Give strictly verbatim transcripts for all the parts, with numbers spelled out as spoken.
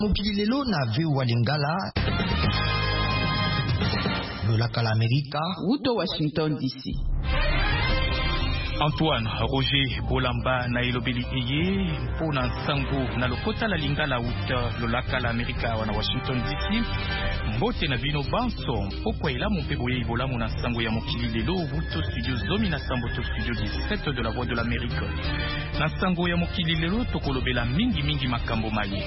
Mukililelo na viwa Lingala, Lolaka l'Amérique, Wuto Washington D C. Antoine Roger Bolamba na elobeli eye mpona nsango na lokota la Lingala uta Lolaka l'Amérique wana Washington D C. Mbote na bino banso mpokwa elamu mpe boye ibolamu na nsango ya mokili lelo Wuto studio zomi na sambo to studio dix-sept de la Voix de l'Amérique. Na nsango ya mokili lelo tokolobela mingi mingi makambo maye.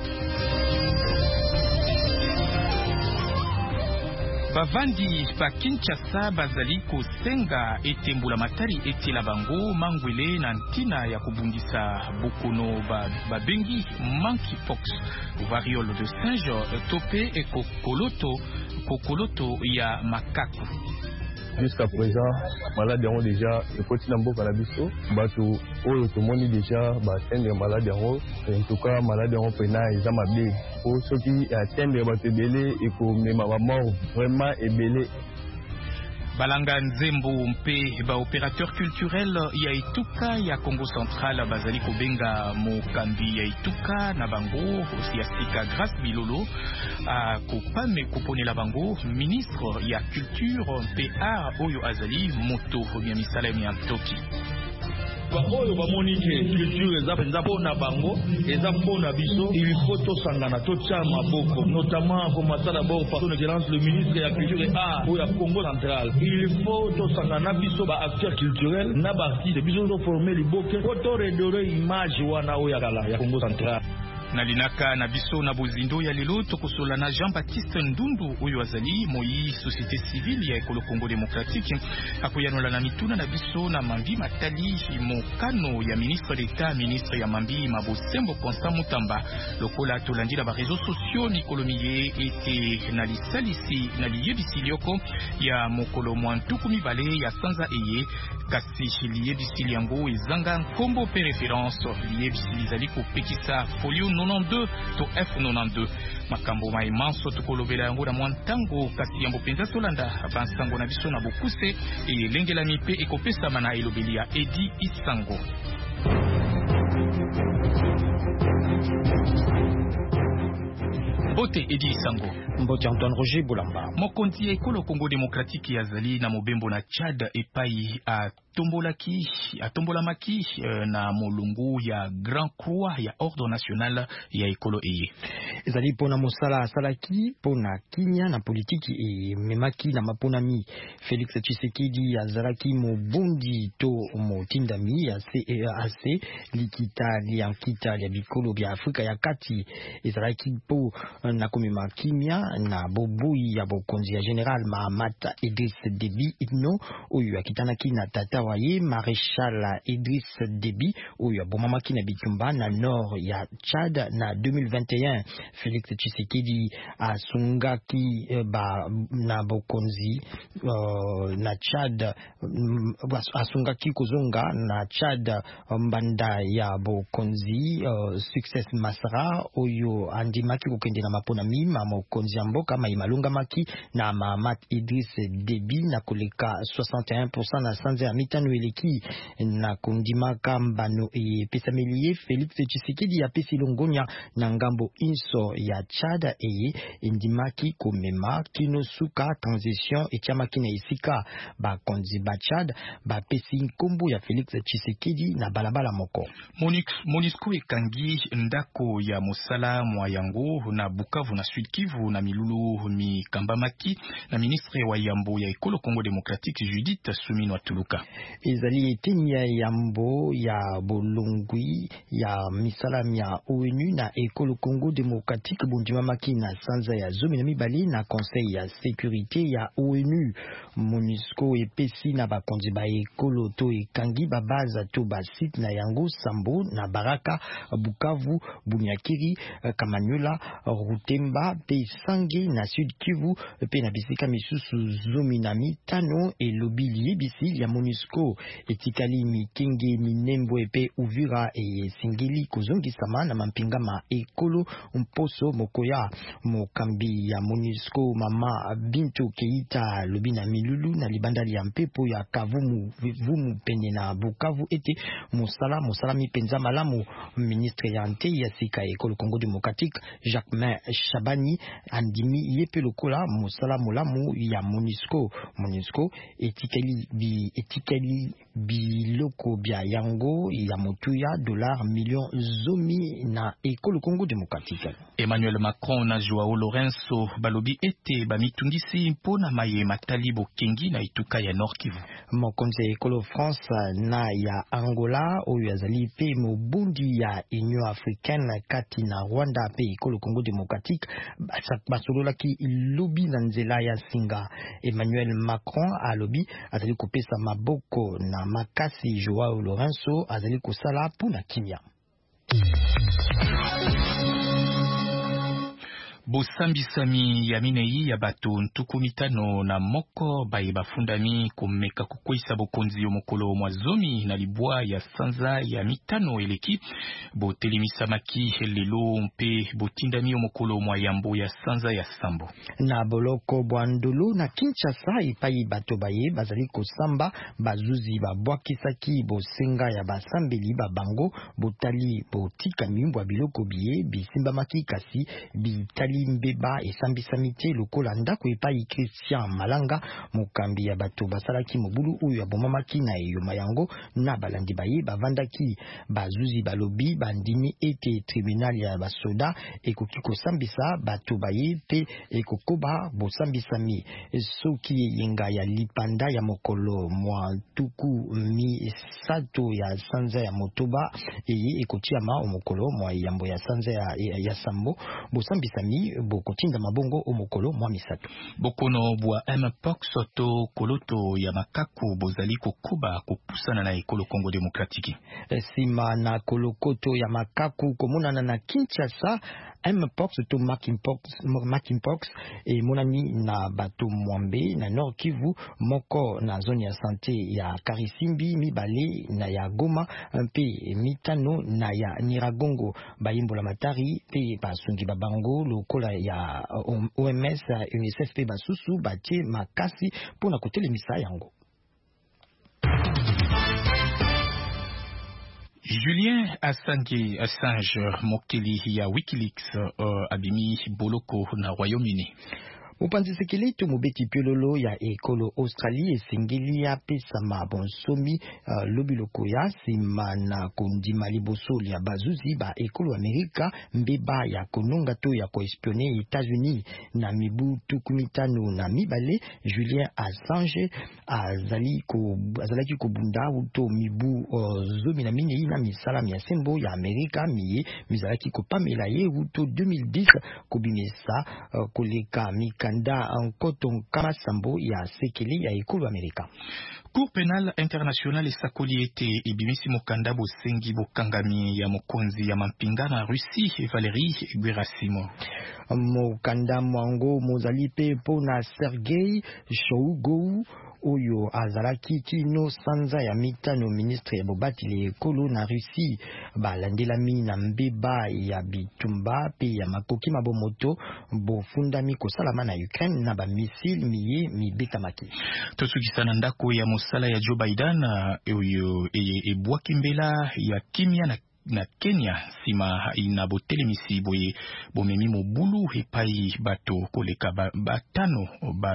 Bavandi pa Kinshasa bazali kosenga ete mbula matari ete la bango mangwele na ntina ya kubundisa bokono babengi monkeypox, variole de singe, tope et kokoloto, kokoloto ya macaque. Jusqu'à présent, malades ont déjà le petit lambeau cannabis, bateau, oh, tout le monde déjà, bah, des malades en tout cas, malades ont pena, ils ont mabé. Pour ceux qui attendent les bateaux belés et qu'on met ma mort vraiment ébélé. Balanga Nzembo mpe ba opérateur culturel ya Ituka ya Congo Central bazali kobenga mokambi ya Ituka na bango aussi asika grâce bilolo a kopame koponela bango ministre ya culture mpe art oyo azali moto ya misala ya Toki. Oyo bamonike culture eza penza pona bango eza pona biso il faut to sangana to tcha maboko notamment pour masala bo par son excellence le ministre de la culture et art au Congo central il faut to sangana biso ba acteurs culturels na ba artiste biso to former liboke to redorer image wana o ya kala ya Congo central. Nalinaka na biso na bozindo ya lelo tokosola na Jean-Baptiste Ndundu oyo azali moyi société civile ya ekolo Congo démocratique akoyanola na mituna na biso na Mambi Matali mokano ya ministre d'État ministre ya Mambi Mabosembo Constant Mutamba lokola tolandila ba réseaux sociaux nikolomiye ete na lisalisi na liyebisi lioko ya mokolo mwantuku mibale ya sanza eye kasi liyebisi liango ezanga nkombo pe référence liyebisi lizali kopekisa folio quatre-vingt-douze to F quatre-vingt-douze makambo mai manso tukolobela yango na mwantango kasi yambo penza tolanda bansango na biso na bokuse e lengela mipe ekopesa mana elobeli ya Edi Isango. Bote Edi Isango. Mbote Antoine Roger Bolamba. Mokonzi ya ekolo Congo démocratique yazali na mobembo na Tchad epai a tombolaki atombolamaki uh, na molungu ya Grand Croix ya Ordre National ya ekolo eye. Ezali pona mosala asalaki pona kinya na politiki e memaki na maponami Félix Tshisekedi azalaki mobundi to motindami ya C E A C likita liankita ya bikolo bya Afrika ya kati ezalaki po na komema kimia na bobui ya bokonzi ya General Mahamat Idriss Déby Itno oyo akitanaki na tata waye Maréchal Idriss Déby oyo abomamaki na bitumba na nord ya Tchad na deux mille vingt et un. Félix Tshisekedi asungaki eh, ba na bokonzi uh, na Tchad uh, asungaki kozonga na Tchad mbanda ya bokonzi uh, Success Masra oyo andimaki kokende na mapona mima mokonzi mboka maimalunga maki na Mahamat Idriss Déby na koleka soixante et un pour cent na sanze ya mitano eleki na kondimaka mbano e pesamelie Félix Tshisekedi ya pesi longonya na ngambo inso ya Tchad eye indimaki komema kinosuka transition etiamaki na isika ba konzi ba Tchad ba pesi nkombo ya Félix Tshisekedi na balabala moko. Monisco ekangi ndako ya mosala mwa yango na Bukavu na Sud Kivu na milulu mi kambamaki na ministre wa yambo ya ekolo Congo démocratique Judith Suminwa Tuluka. Ezali etenia yambo ya bolongwi ya misala ya O N U na ekolo Congo démocratique bundimamaki na sanza ya zomi na mibali na conseil ya sécurité ya O N U. MONUSCO epesi na bakonzi ba ekolo to ekangi babaza to ba site na yango Sambo na Baraka Bukavu Bunyakiri Kamanyola Rutemba pe Sange na Sud Kivu pe na bisika misusu zomi na mitano elobili ebisi ya MONUSCO etikali Mikenge Minembo epe Uvira e Singeli kozongisama na mampinga ma ekolo poso mokoya mokambi ya MONUSCO mama Bintou Keita lobina milulu na libandali ya mpepo ya Kavumu vumu pene na Bukavu ete musala musala mipenza malamu. Ministre ya nte ya sika ekolo Congo Démocratique Jacquemain Chabani andimi yepe lokola musala molamu ya MONUSCO. MONUSCO etikeli bi etikeli biloko bia yango ya motuya dollar million zomi na ekolo Congo Démocratique. Emmanuel Macron na Joao Lourenço balobi ete bamitungisi mpona maye matali bokengi na ituka ya Nord Kivu. Mokonzi ekolo France na ya Angola oyo azali pe mobundi ya Union Africaine kati na Rwanda pe ekolo Congo Démocratique basololaki lobi na nzela ya singa. Emmanuel Macron alobi azali kopesa maboko na makasi Joao Lourenço azali kosala puna kimia. Bosambisami ya minei ya bato ntuku mitano na moko baye bafundami komeka kukwisa bokonzi yo mokolo mwazomi na libwa ya sanza ya mitano eleki botelemisamaki lelo mpe botindami yo mokolo mwa yambo ya sanza ya sambo na boloko bwandulu na Kinshasa ipai bato baye bazali kosamba bazuzi babwakisaki bosenga ya basambeli babango botali botika mimbwa biloko biye bisimbamaki kasi bitali mbeba esambisami te lokola ndako epai Christian Malanga mokambi ya bato basalaki mobulu oyo abomamaki na eyoma yango na balandi baye bavandaki bazuzi balobi bandimi ete tribunal ya basoda ekoki kosambisa bato baye pe ekokoba bosambisami soki yenga ya lipanda ya mokolo mwa tuku mi sato ya sanza ya motoba eye ekotiama omokolo mwa yambo ya sanza ya, ya, ya sambo bosambisami bokotinda mabongo omokolo mwa misato. Bokono bwa mpox to koloto ya makaku bozali kokuba kopusana na ekolo Congo Démocratique. Sima na kolokoto ya makaku komonana na Kinshasa mpox to monkeypox monkeypox e monani na bato mwambe na Nord Kivu moko na zone ya santé ya Karisimbi mibale na ya Goma mpe mitano na ya Niragongo bayimbola matari pe basungi babango lokola ya O M S UNICEF pe basusu batie makasi pona kotelemisa yango. Julien Assange, Assange mokeli ya Wikileaks uh, abimi boloko na Royaume-Uni. Upanzisekeli to mobeti piololo ya ekolo Australie esengeli ya pesa mabonsomi uh, lobiloko ya sima na kondima liboso ya bazuzi ba ekolo Amerika mbeba ya kononga to ya koespionner États-Unis na mibu tukumitano na mibale. Julien Assange azali ko azalaki kobunda uto mibu uh, zomi na minei na misala ya sembo ya Amerika miye mizalaki kopamela ye uto deux mille dix kobimesa uh, koleka mika nda nkoto kama sambo ya sekeli ya ekolo Amerika. Cour pénale internationale esakoli ete ebimisi mokanda bosengi bokangami ya mokonzi ya mampinga na Russie Valérie Guerasimo. Mokanda mwango mozali pe pona Sergei Shoigu oyo azalaki kino sanza ya mitano ministre ya bobatile ekolo na Russie balandelami na mbeba ya bitumba pe ya makoki mabomoto bofundami kosalama na Ukraine na ba missile miye mibetamaki. Tosukisana ndako ya mosala ya Joe Biden oyo ebwaki mbela ya kimia na na Kenya sima ina botelemisi boye bomemi mobulu epai bato koleka ba, batano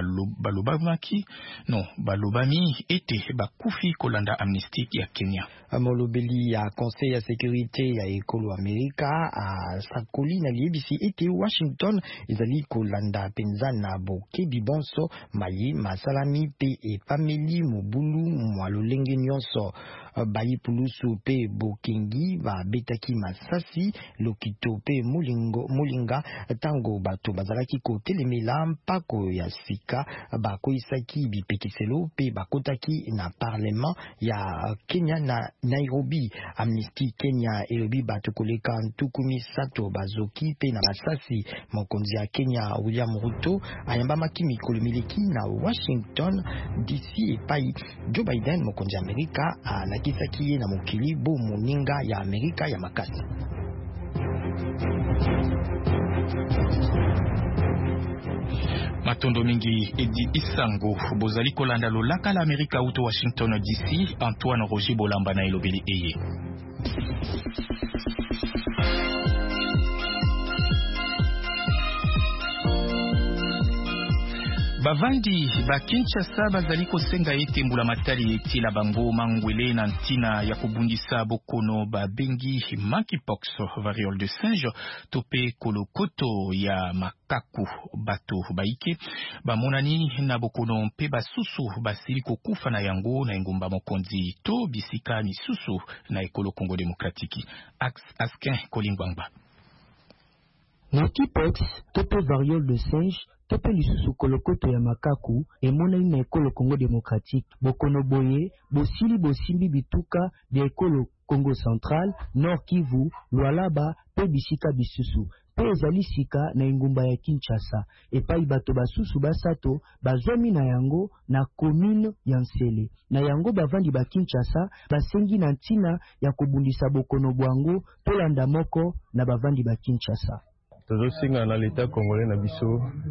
balobamaki no balobami ete bakufi kolanda amnistie ya Kenya. Molobeli ya conseil ya sécurité ya ekolo Amerika a sakoli na liebisi ete Washington ezali kolanda penza na bokebi bonso mayi masalami pe epameli mobulu mwa lolenge nyonso bayi pulusu pe bokengi ba betaki masasi lokito pe mulingo mulinga tango bato bazalaki kotelemela mpako ya sika bakoisaki bipekiselo pe bakotaki na parlement ya Kenya na Nairobi. Amnesty Kenya elobi bato koleka ntuku misato bazoki pe na masasi. Mokonzi ya Kenya William Ruto ayambamaki mikolo mileki na Washington D C epai Joe Biden mokonzi Amerika alakisaki ye na mokili bo moninga ya Amerika ya makasi. Matondo mingi Edi Isango bozali kolanda lolaka la Amerika uto Washington D C. Antoine Roger Bolamba na elobeli eye. Bavandi ba Kinshasa bazali kosenga ete mbula matali eti la bango mangwele na ntina ya kubundisa bokono ba bengi monkeypox variole de singe tope kolokoto ya makaku bato baike bamonani na bokono mpe basusu basili kokufa na yango na engumba mokonzi to bisika misusu na ekolo Congo Démocratique. Askin Kolingwangba. Monkeypox tope variole de singe tope lisusu kolokoto ya makaku emonani na ekolo Congo Démocratique. Bokono boye bosili bosimbi bituka bya ekolo Congo Central, Nord Kivu, Lualaba pe bisika bisusu pe ezali sika na engumba ya Kinshasa. Epai bato basusu basato bazwami na yango na commune ya Nsele. Na yango bavandi ba Kinshasa basengi na ntina ya kobundisa bokono bwango tolanda moko na bavandi ba Kinshasa. Tozo singa na l'état congolais na biso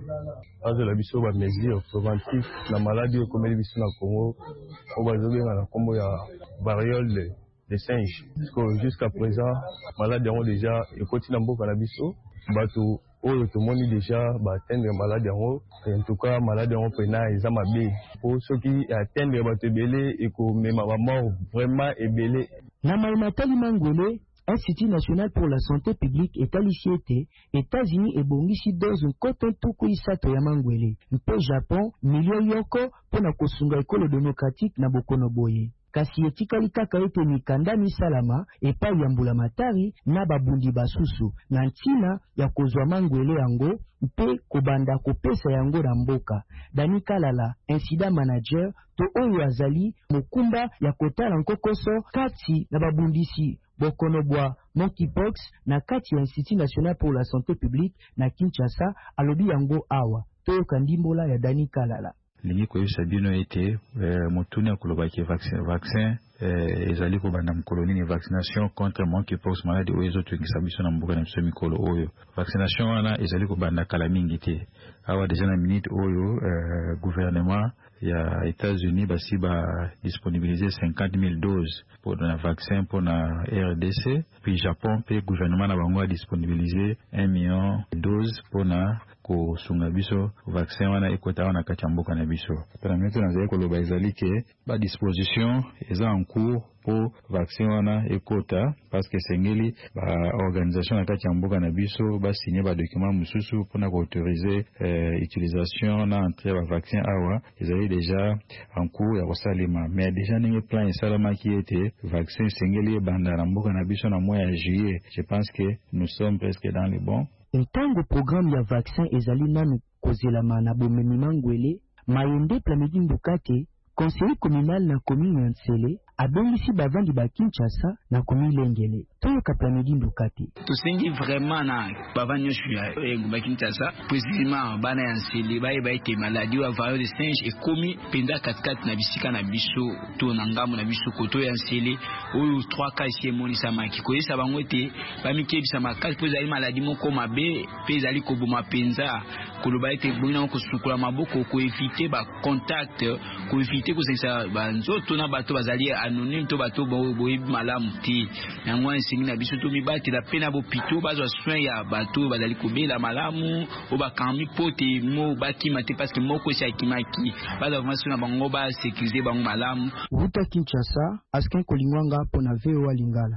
azo la biso ba mesure préventive na maladie au komeli biso na Congo o bazobenga na kombo ya variole de singe. Jusqu'à présent malade yango déjà ekoti na mboka na biso bato oyo tomoni déjà ba atteindre malade yango en tout cas malade yango pena eza mabe po soki atteindre bato ebele eko mema ba mort vraiment ebele. Na Matali Mangwele, Institut national pour la santé publique est aliciété, États-Unis et bongisi dose koton tuku isato ya Mangwele. Mpe Japon, million yoko pona kosunga ekolo démocratique na bokono boye. Kasi etikali kaka ete mikanda misalama epai ya mbula matari na babundi basusu na ntina ya kozwa Mangwele yango mpe kobanda kopesa yango na mboka. Dani Kalala, incident manager to oyo azali mokumba ya kotala nkokoso kati na babundisi bokono bwa monkeypox na kati ya Institut national pour la santé publique na Kinshasa alobi yango awa toyoka ndimbola ya Dani Kalala. Lingi koyebisa bino ete motuni akolobaki vaccin vaccin ezali kobanda mkoloni ni vaccination contre monkeypox maladie oyo ezotungisa biso na mboka na biso mikolo oyo. Vaccination wana ezali kobanda kala mingi te. Awa deja na minute oyo gouvernement ya États-Unis basi ba disponibiliser cinquante mille doses pour un vaccin pour na R D C, puis Japon pe gouvernement na bango a disponibiliser un million de doses pour na ko sunga biso vaccin wana ekota wana kati mboka na biso. Permettre na zeko loba ezali ke ba disposition eza en cours pour vaccin wana ekota parce que sengeli ba organisation na kati mboka na biso ba signer ba document mususu pour na autoriser euh, utilisation na entrée ba vaccin awa ezali déjà en cours ya kosalima mais déjà ninge plan esalama ki ete vaccin sengeli banda na mboka na biso na mois ya juillet. Je pense que nous sommes presque dans le bon. Ntango programme ya vaccin ezali nanu kozelama na bomemi Mangwele, Mayende Plamedi Mbukate, conseiller communal na commune ya Nsele, abongisi bavandi ba Kinshasa na commune Lengele. Toyoka Plamedi Mbukate. Tosengi vraiment na bavandi nyoshu ba Kinshasa, précisément bana ya Nsele, baye baye te maladie wa variole de singe et komi penda katikati na bisika na biso to na ngambo na biso koto ya Nsele oyo trois cas ici emoni samaki koyesa bango te bamikebisa makasi po ezali maladie moko mabe pe ezali koboma penza koloba ete bongina ko sukula maboko ko éviter ba contact ko éviter ko sesa ba nzoto na bato bazali anonyme to bato boye malamu te yango ensingi na biso to mibati la pena bo pito bazwa soin ya bato bazali kobela malamu o ba kami pote mo bakima te parce que moko esi akimaki bazwa vraiment na bango ba sécuriser bango malamu. Wuta Kinshasa, Askin Kolingwanga pona V O A Lingala.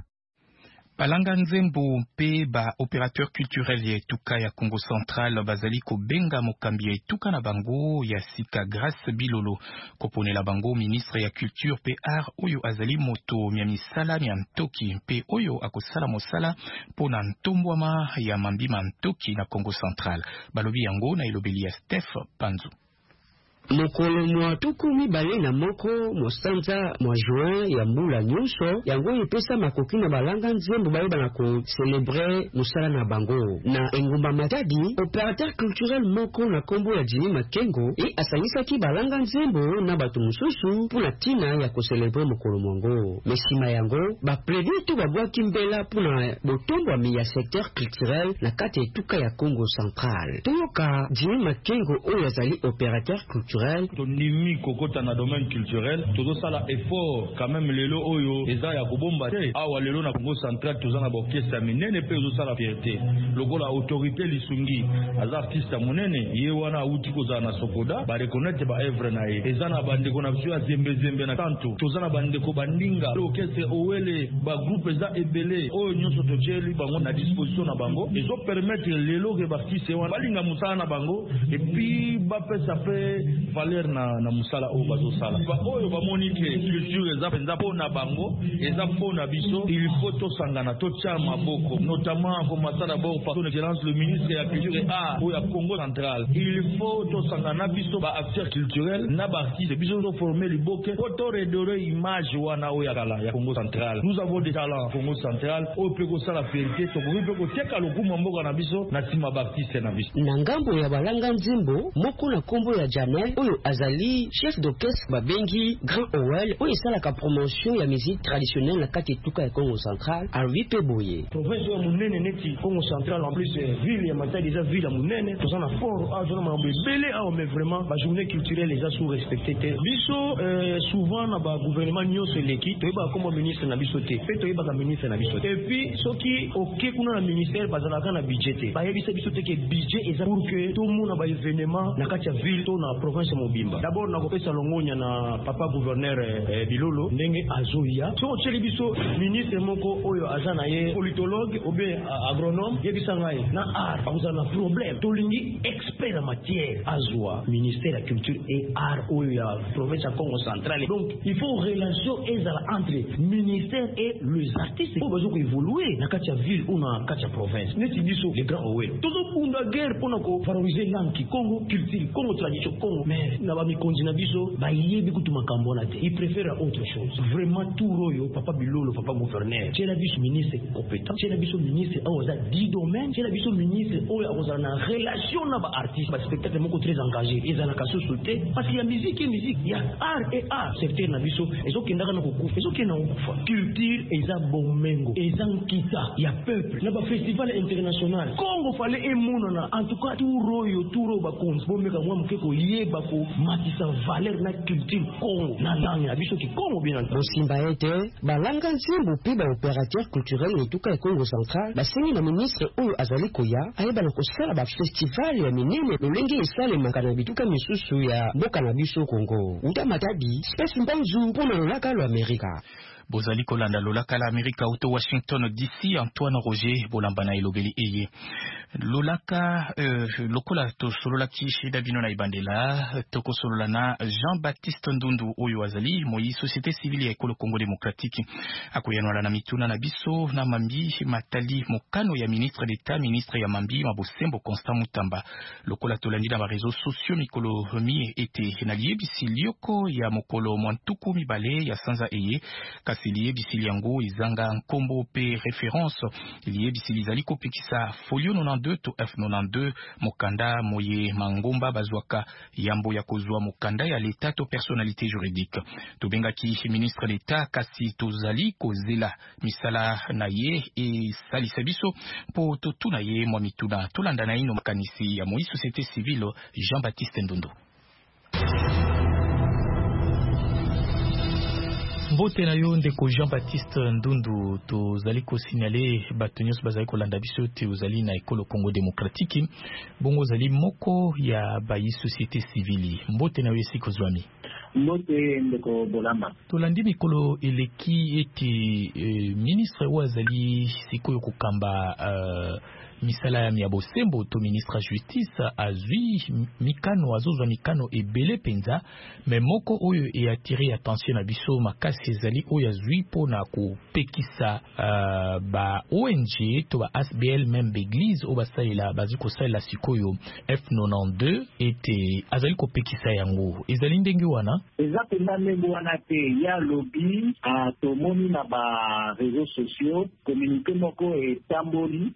Palanga Nzembo mpe ba opérateur culturel ya etuka ya Congo Central bazali kobenga mokambi ya etuka na bango ya sika Grace Bilolo koponela bango ministre ya culture pe art oyo azali moto mya misala mya ntoki mpe oyo akosala mosala pona ntombwama ya mambima ntoki na Congo Central. Balobi yango na elobeli ya Steph Panzu. mokolo mwa tukumi bale na moko mosanza mwa juin ya mbula nyonso yango epesa makoki na balanga nzembo bayeba na ko célébrer musala na bango na engumba Matadi. Opérateur culturel moko na kombo ya Jimmy Makengo e asangisaki balanga nzembo na bato mosusu puna tina ya ko célébrer mokolo mwango. Mesima yango ba prévu to babwaki mbela puna botombo ya secteur culturel na kati etuka ya Congo Central. Toyoka Jimmy Makengo oyo azali opérateur culturel tondimi kokota na domaine culturel tozo sala effort quand même lelo oyo eza ya kobomba te awa lelo na Congo Central tozana ba orchestre minene pe tozo sala fierté lokola autorité lisungi aza artiste monene ye wana uti koza na sokoda ba reconnaître ba œuvre na ye eza na bande ko na biso ya zembe zembe na tanto tozana bande ko bandinga orchestre owele ba groupe eza ebele oyo nyonso tocheli bango na disposition na bango ezo permettre lelo ke ba artiste wana balinga musala na bango et puis ba pesa pe valeur na na musala o bazo sala ba oyo ba monique culture eza penza pona bango eza pona biso il faut to sangana to tia maboko notamment comme masala bo par son excellence le ministre de la culture et art au Congo Central il faut to sangana biso ba acteur culturel na ba artiste biso to former les boke pour to redorer image wana o ya kala ya Congo Central. Nous avons des talents Congo Central o pe ko sala vérité to ko pe ko teka lokuma mboka na biso na sima ba artiste na biso na ngambo ya balanga nzembo moko na kombo ya Janel oyo azali chef d'orchestre babengi Grand Owel oyo esalaka promotion ya musique traditionnelle na kati etuka ya Congo Central Arvi pe boye province ya munene neti Congo Central en plus ville ya Matadi déjà ville ya munene tozana fort a zona mambe belé a mais vraiment ba journée culturelle les a sous respecté te biso euh, souvent na ba gouvernement nyonso eleki to ba comme ministre na biso te pe to ba ministre na biso et puis soki oké kuna na ministère bazalaka na budget te ba yebisa biso te ke budget eza pour que tout monde na ba événement na kati ya ville to na province Mobimba. D'abord na kopesa longonya na papa gouverneur eh, Bilolo ndenge azoya so cheli biso ministre moko oyo azana ye politologue ou bien agronome yebisa ngai na art vous avez un problème tolingi expert en matière azwa ministère de la culture et art oyo ya province ya Congo Central. Donc il faut relation ezala entre ministère et les artistes pour besoin évoluer na kati ya ville ou na kati ya province neti biso les grands owe toujours kunda guerre pour na ko valoriser langue Congo culture Congo tradition Congo mais na ba mikonzi na biso ba yebi kutu makambo na te il préfère autre chose vraiment tout royo papa Bilolo papa gouverneur c'est la biso ministre compétent c'est la biso ministre oza dix domaines c'est la biso ministre oyo oza na relation na ba artiste ba spectacle moko très engagé ezana kaso sauté parce qu'il y a musique et musique il y a art et art secteur na biso ezo kendaka na kokufa ezo kena kokufa culture eza bomengo eza nkita ya peuple na ba festival international Congo fallait emonana en tout cas tout royo tout ro ba konzi bomeka mwa mukeko yeba ko matisa valeur na culture Congo na langue na biso ki Congo bien entendu bosimba ete balanga nzembo pe ba opérateur culturel etuka ya Congo Central basengi na ministre oyo azali koya ayeba na kosala ba festival ya minene lolenge esalemaka na bituka misusu ya mboka na biso Congo uta Matadi space mbanzu mpona lolaka lo Amerika bozali kolanda lolaka la Amerika auto Washington D C Antoine Roger bolambana elobeli eye lolaka euh, lokola to solola kishida bino na ibandela toko solola na Jean-Baptiste Ndundu oyo azali moyi société civile ya ekolo Congo démocratique akoyanwala na mituna na biso na mambi matali mokano ya ministre d'état ministre ya mambi mabosembo Constant Mutamba lokola tolandi na ba réseaux sociaux mikolo mi ete na liebisi lioko ya mokolo mwantuku mibale ya sanza eye kasi liebisi yango izanga nkombo pe référence liebisi lizali kopikisa folio quatre-vingt-douze to F quatre-vingt-douze mokanda moye mangomba bazwaka yambo ya kozwa mokanda ya l'état to personnalité juridique to bengaki ministre d'état kasi tozali kozela misala na ye e salisa biso po to tuna ye mwa mituna tolanda na ino makanisi ya moi société civile Jean-Baptiste Ndundu. Mbote na yo ndeko Jean-Baptiste Ndundu tozali ko signaler bato nyonso bazali kolanda biso te ozali na ekolo Congo démocratique bongo ozali moko ya bayi société civile mbote na yo esiko zwami mbote ndeko bolamba tolandi mikolo eleki eti euh, ministre wa azali sikoyo kokamba euh, misala ya bosembo to ministre justice azui mikano azozwa mikano ebele penza mais moko oyo e attirer attention na biso makasi ezali oyo azui pona ko pekisa uh, ba O N G to ba A S B L même église o basaila baziko sala sikoyo F quatre-vingt-douze ete azali ko pekisa yango ezali ndenge wana exactement ndenge wana te ya lobby a tomoni na ba réseaux sociaux communiqué moko e tamboli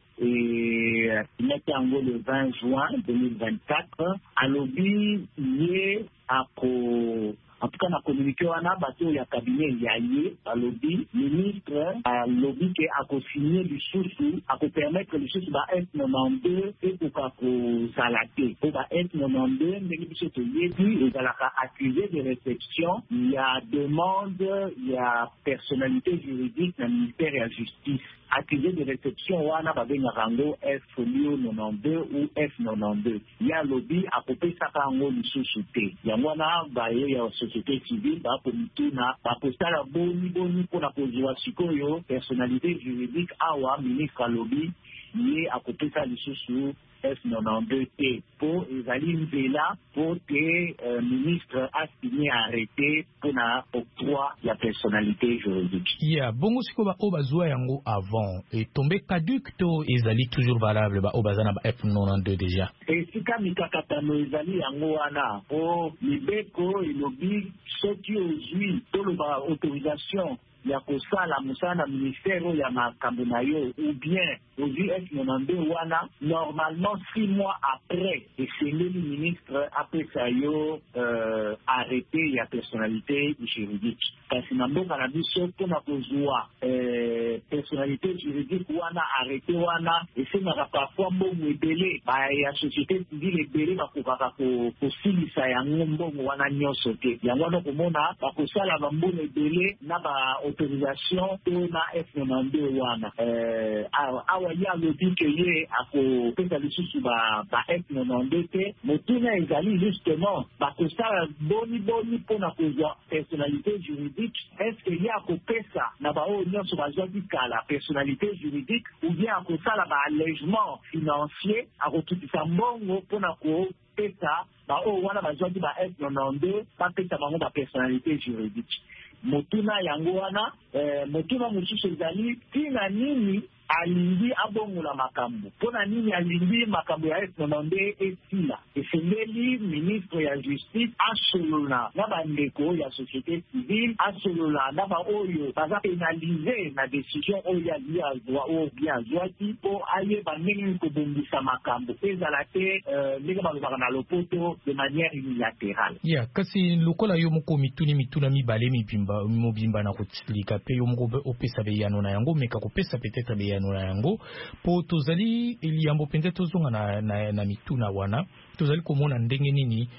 et il était en le vingt juin deux mille vingt-quatre à lobby lié à ko en tout cas na communiqué wana bato ya cabinet ya ye à lobby ministre à lobby que a co-signé du sous a co permettre le sous ba F quatre-vingt-douze et pour ka ko salate pour ba F quatre-vingt-douze ndenge biso to yebi et la accusé de réception il y a demande il y a personnalité juridique na ministère de la justice accusé de réception wana babenga rango F quatre-vingt-douze ou F quatre-vingt-douze ya lobby a popé sa rango du sous te ya wana ba ye ya société civile ba ko mituna ba postala boni boni pona kozwa sikoyo personnalité juridique awa ministre lobby lié à côté ça le sous F quatre-vingt-douze T pour ezali nzela pour que euh, ministre a signé arrêté pour na octroi la personnalité juridique. Yeah, bongo siko ba obazwa yango avant et tombé caduc to ezali toujours valable ba obazana ba F quatre-vingt-douze déjà. Et sika mikakatano ezali yango wana o libeko ilobi soki ozui to ba autorisation ya kosala musana ministère ya makambo na yo ou bien aujourd'hui F quatre-vingt-douze wana normalement six mois après et c'est le ministre après ça yo euh, arrêté ya personnalité juridique parce que namboka na biso pona kozwa euh, personnalité juridique wana arrêté wana et c'est na parfois mbongo ebele ba ya société civile ebele bakokaka ko kosilisa yango mbongo wana nyonso te yango wana komona bakosala bambongo ebele na ba autorisation to na F quatre-vingt-douze wana euh awa ya lobby que ye ako pesa lisusu ba ba F quatre-vingt-douze te motuna ezali justement ba kosala boni boni pona kozwa personnalité juridique est-ce que ya ako pesa na ba o nyonso bazwa dikala personnalité juridique ou bien ako sala ba allègement financier ako tutisa mbongo pona ko pesa ba o wana bazwa di ba F quatre-vingt-douze ba pesa bango ba personnalité juridique motuna yango wana eh, motuna mosusu ezali tina nini alingi abongola makambo pona nini alingi makambo ya F quatre-vingt-douze esila esengeli ministre ya justice asolola na bandeko ya société civile asolola na ba oyo baza pénalisé na décision oyo ya liya azwa oyo bien azwaki po ayeba ndenge kobongisa makambo ezala te ndenge balobaka na lopoto de manière unilatérale. Yeah, kasi lokola yo moko mituni mituna mibale mibimba mobimba na kotilika pe yo moko opesa beyano na yango meka kopesa peut-être beyano na yango po tozali eliambo penza tozonga na, na, na mituna wana tozali komona ndenge nini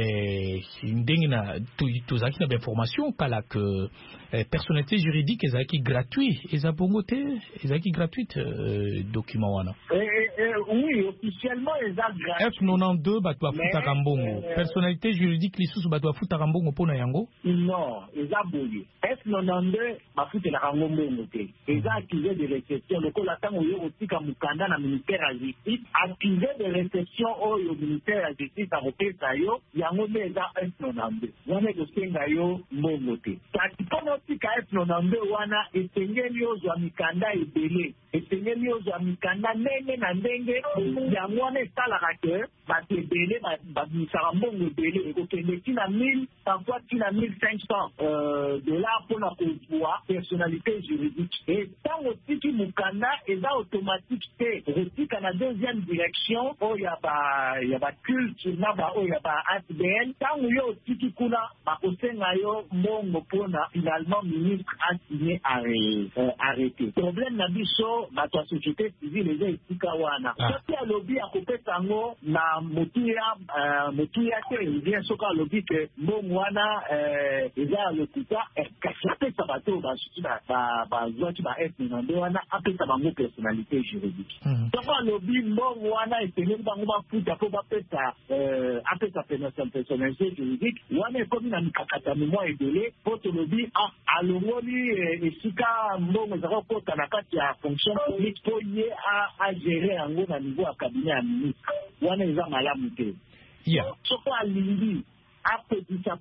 eh, ndenge na tozali na information kala que eh, personnalité juridique ezaki gratuit ezabongo te ezaki gratuite euh, document wana eh, eh, oui officiellement eza gratuit F quatre-vingt-douze bato afutaka mbongo eh, personnalité juridique lisusu bato afutaka mbongo pona yango non eza boye F quatre-vingt-douze bafutelaka ngo mbongo te eza accusé de réception lokola ntango yo kotika mokanda na ministère ya justice accusé de réception oyo ministère ya justice akopesa yo yango nde eza F quatre-vingt-douze wana ekosenga yo mbongo te kasi mpona otika F quatre-vingt-douze wana esengeli ozwa mikanda ebele esengeli ozwa mikanda ndenge na ndenge yango wana esalaka ke bato ebele babimisaka mbongo ebele ekokende tina mille parfois tina mille cinq cents dollars mpona kozwa personnalité juridique e ntango otiki mokanda eza automatique te okotika na deuxième direction oyo ya baculte na ba oyo ya ba A S B L ntango yo otiki kuna bakosenga yo mbongo mpona finalement ministre a signé arrêté problème na biso bato ya société civile eza esika wana soki alobi akopesa yango na motu motuya motuya te bien soka alobi ke mbongo wana eza lokuta kasi apesa bato basuki bazwaki ba f nonande wana apesa bango personnalité juridique soko alobi mbongo wana esengeli bango bafuta mpo bapesa apesa personnalité juridique wana ekomi na mikakatano mwa ebele mpo tolobi alongoli esika mbongo ezaka kokota na kati ya fonction publique mpo ye agere yango na niveau ya cabinet ya ministre wana eza malamu te soko alingi apekisa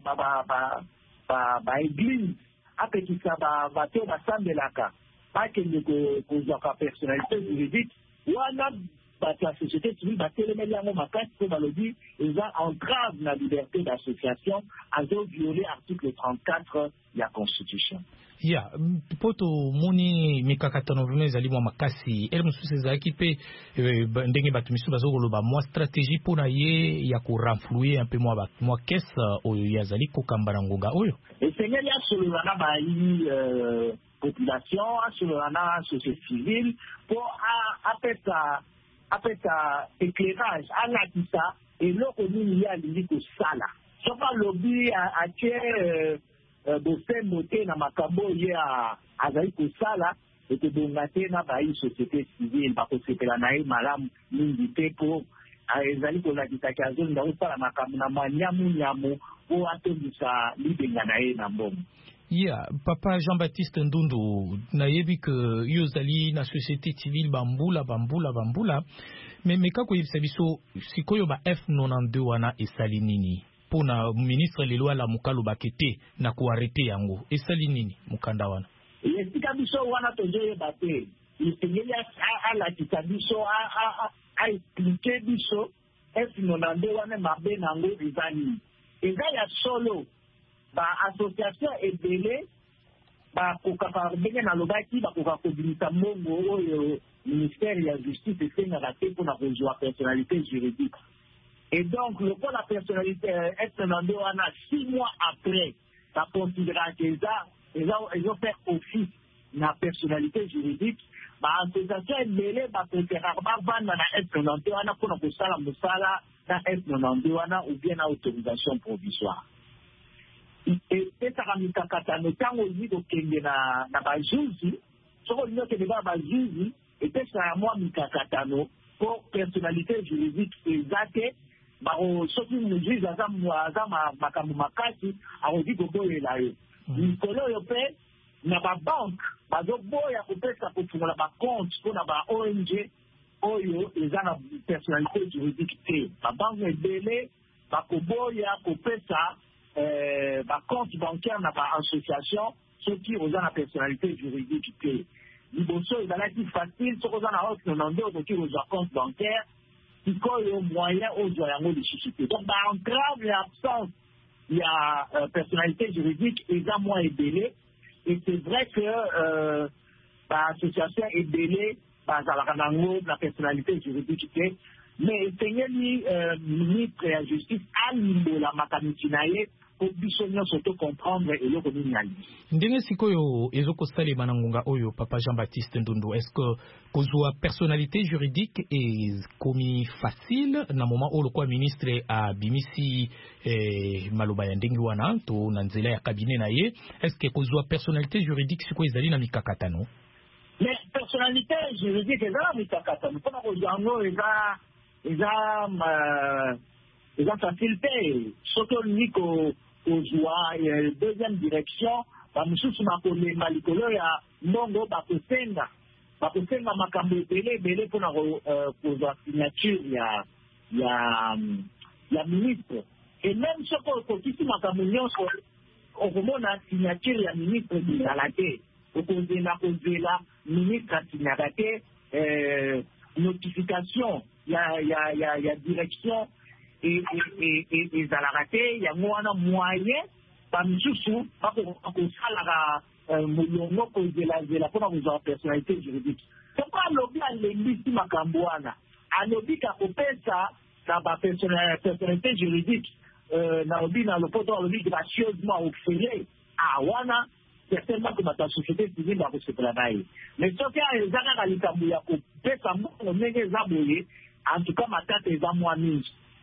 baeglise apekisa bato basambelaka bakende kozwaka personnalité juridique wana bato ya société civile batelemeli yango makasi mpo balobi eza entrave na liberté d'association azoviole article trente-quatre ya constitution. Ya poto moni mikakatano vime ezali mwa makasi ele mosusu ezalaki mpe ndenge bato misusu bazokoloba mwa stratégie mpona ye ya korenflouer un peu mwa mwa kese oyo yazali kokamba na ngonga oyo esengeli asolola na bayi population asolola na société civile mpo apesa apesa éclairage alakisa eloko nini ye alingi kosala soki alobi atie bosembo te na makambo ye azali kosala ekobonga te na bayi société civile bakosepela na ye malamu mingi te mpo ezali kolakisaki azolinga kosala makambo na manyamunyamu mpo atondisa libenga na ye na mbongo. Yeah, Papa Jean-Baptiste Ndundu, nayebi que yo zali na société civile bambula bambula bambula, mais mais kako yebisa biso sikoyo ba F quatre-vingt-douze wana esali nini? Pona ministre lelo ala mukalo bakete na ko arrêter yango. Esali nini mukanda wana? Esika biso wana tozoye bate. Isengeli ala kitabiso a a a expliquer biso F quatre-vingt-douze wana mabe nango ezani. Eza ya solo ba association ebele ba kokaka benge na lobaki ba kokaka kodimisa mbongo oyo ministère ya justice esengaka te mpona kozwa personnalité juridique. Et donc le coup la personnalité F quatre-vingt-douze wana six mois après ça considérera que ça ils ont fait office na personnalité juridique ba association ebele ba kokaka ba vanda na F quatre-vingt-douze wana mpona kosala mosala na F quatre-vingt-douze wana ou bien na autorisation provisoire. Epesaka mikakatano ntango olingi kokende na na bajuzi soki olingi okende kaka bajuzi epesaka mwa mikakatano mpo personnalité juridique eza te soki mojuzi aza makambo makasi akoki koboyela yo likolo oyo mpe na babanke bazoboya kopesa kofungola bacompte mpona ba O N G oyo eza na personnalité juridique te babanke ebele bakoboya kopesa Euh, ba compte bancaire na ba association ceux qui ont la personnalité juridique te liboso ezalaki facile soki oza na F quatre-vingt-douze okoki kozwa compte bancaire sikoyo moyen ozwa yango lisusu te donc baentrave ya absence ya euh, personnalité juridique eza mwa ebele et c'est vrai que euh, baassociation ebele bazalaka nango na personnalité juridique te mais esengeli euh, ministre ya justice alimbola makamisi na ye po biso nyonso to comprendre eloko nini ali ndenge sikoyo ezokosalema na ngonga oyo Papa Jean-Baptiste Ndundu est-ce que kozwa personnalité juridique ekomi facile na moment oyo lokwa ministre abimisi eh, maloba ya ndenge wana to na nzela ya cabinet na ye est-ce que kozwa personnalité juridique sikoyo ezali na mikakatano mais personnalité juridique eza na mikakatano mpona kozwa yango eza eza eza facile te soki olingi kozwa deuxième direction bamosusu bakolemba likolo ya mbongo bakosenga bakosenga makambo ebele ebele mpona kozwa signature ya ya ya ministre et même soki okokisi makambo nyonso okomona signature ya ministre ezala te okozela kozela ministre asignaka te notification ya ya ya ya direction et et et ezalaka te yango wana moyen bamisusu bakosalaka molongo kozelazela mpona kozwa personnalité juridique soko alobi alembisi makambo wana alobika kopesa na bapersonnalité juridique nalobi na lopoto alobi gracieusement ofele a wana certainement que bato ya société civile bakosepela na ye mais soki eza kaka likambo ya kopesa mbongo ndenge eza boye en tout cas matata eza mwa mingi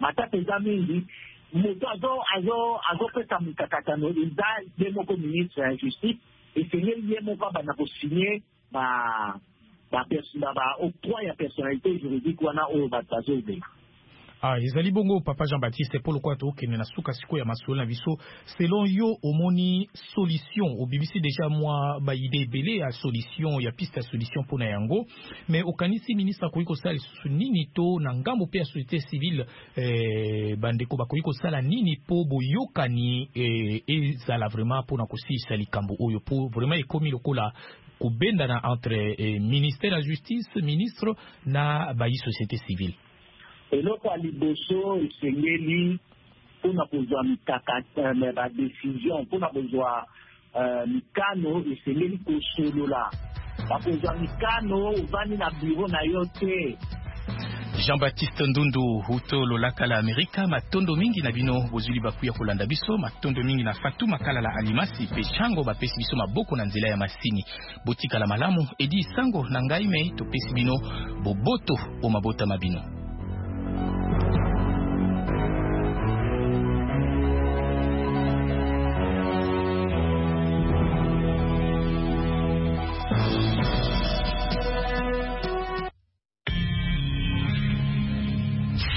matata eza mingi moto azo azo azopesa mikakatano eza ye moko ministre ya justice esengeli ye moko abanda kosinye ba octroi ya personnalité juridique wana oyo bato bazobeka. Ah, ezali bongo Papa Jean-Baptiste pour quoi to kene na suka siko ya masolo na biso selon yo omoni solution au B B C déjà moi ba idée belé à solution ya piste à solution pour na yango mais okanisi ministre akoiko sala nini to na ngambo pe ya société civile eh bandeko bakoiko sala nini po boyokani eh ezala vraiment pour na kosisa likambo oyo pour vraiment ekomi lokola kubenda na entre eh, ministère de la justice ministre na ba société civile. eloko ya liboso esengeli mpona kozwa mikakata badécision mpona kozwa mikano esengeli kosolola bakozwa mikano ovandi na biro na yo te. Jean-Baptiste Ndundu huto lolaka la Amerika matondo mingi na bino bozuli bakuya kolanda biso matondo mingi na Fatu makala la Alimasi pe chango bapesi biso maboko na nzela ya masini botika la malamu edi sango na ngai mei topesi bino boboto o mabota mabino.